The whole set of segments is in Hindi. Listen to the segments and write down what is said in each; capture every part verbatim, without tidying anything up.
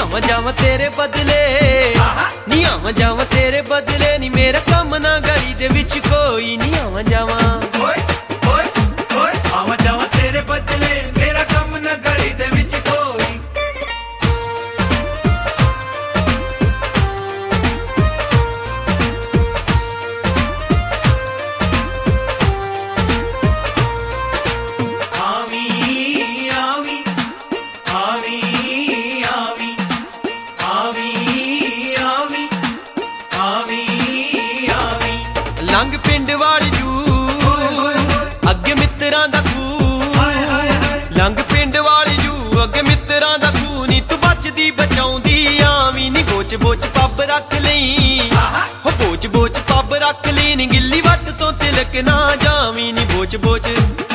आवा जावा तेरे बदले, नी आवा जावा तेरे बदले, नी मेरा कम ना गली दे विच कोई, नी आवा जावा आवा जावा तेरे बदले, मेरा कम ना गली दे विच कोई। आवी आवी आवी आवी आवी आवी आवी आवी लंघ पिंड वाली जू अगे मित्रां दा खूह, लंघ पिंड वाली जू अगे मित्रां दा खूह, नी तू बचदी बचाउंदी आवी, नी बोच बोच पब रख लई, हो बोच बोच पब रख लई, नी गिल्ली वट तो तिलक ना जावी, नी बोच बोच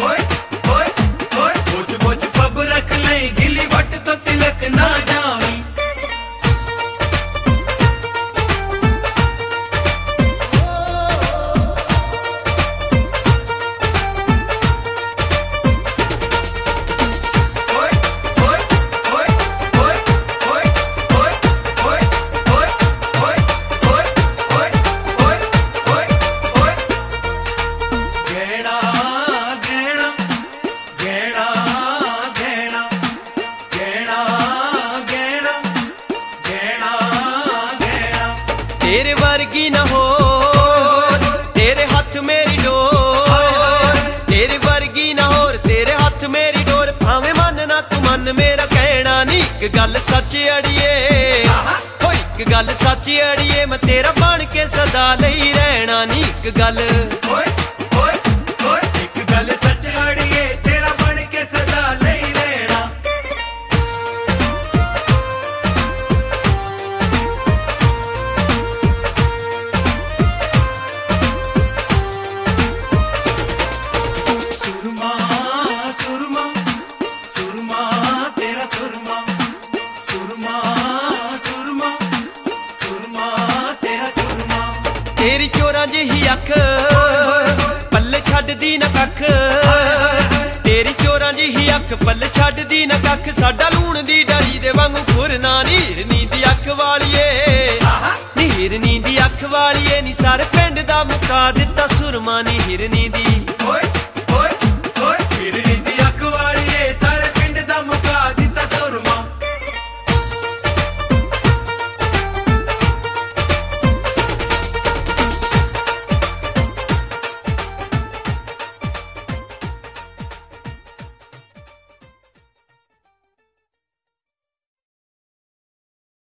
बोच बोच पब रख ले, गिली वट तो तिलक ना जावी। तेरे वर्गी न हो तेरे हाथ मेरी डोर, तेरे वर्गी न हो तेरे हाथ मेरी डोर, भावे मन ना तू मन मेरा कहना, नी एक गल सच अड़िए, हो एक गल सच अड़िए, मैं तेरा बन के सदा लई रहना, नी एक गल एक गल सच अड़िए, तेरा बन के सदा लई रहना। सुरमा सुरमा सुरमा तेरा सुरमा, सुरमा सुरमा सुरमा तेरा सुरमा। तेरी चोरा जिही अख पल्ले छड्डदी न कख, तेरी चोरा जिही अख पल्ले छड्डदी न कख, साडा लूण दी डाली दे वांगू फुरना, नी हिरनी दी अख वालिए, नी हिरनी दी अख वालिए, नी सारे पिंड दा मुका दिता सुरमा, नी हिरनी दी